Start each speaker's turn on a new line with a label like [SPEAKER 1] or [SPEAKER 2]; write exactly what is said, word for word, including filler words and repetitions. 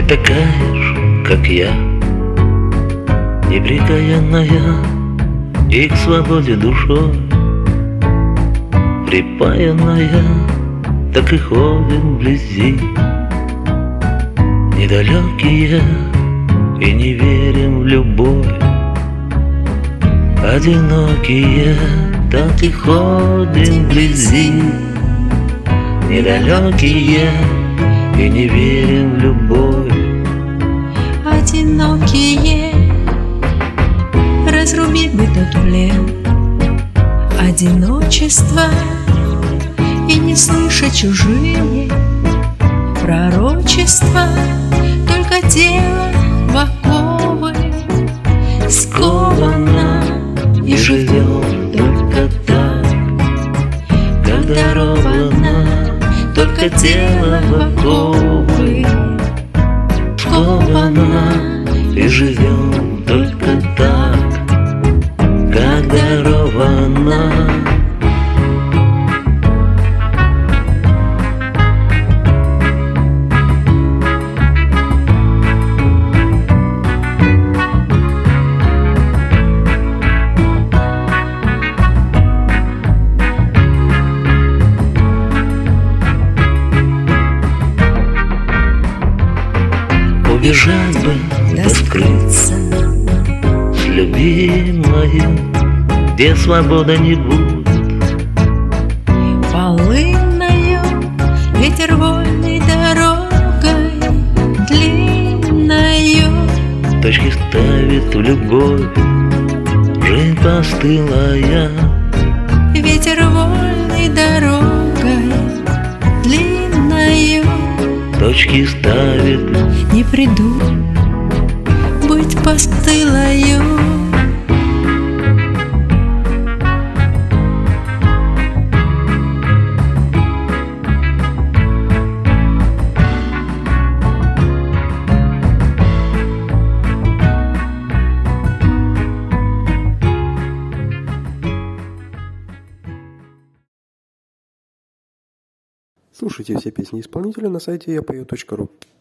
[SPEAKER 1] такая ж, как я, неприкаянная и к свободе душой припаянная, так и ходим вблизи, недалекие и не верим в любовь. Одинокие, так и ходим вблизи, недалекие и не верим в любовь.
[SPEAKER 2] Одинокие, разрубить бы тот плен одиночества и не слышать чужие пророчества, только тело в оковы сковано и живет только так, как даровано, только тело в оковы сковано и живет только так, как даровано.
[SPEAKER 1] Убежать бы, да скрыться с любимой, где свобода не будет.
[SPEAKER 2] Полынною ветер вольной дорогой длинною
[SPEAKER 1] Точки ставит в любовь жизнь постылая.
[SPEAKER 2] Ветер вольной дорогой длинною
[SPEAKER 1] Точки ставит.
[SPEAKER 2] Не приду быть постылою.
[SPEAKER 3] Слушайте все песни исполнителя на сайте я пою точка ру.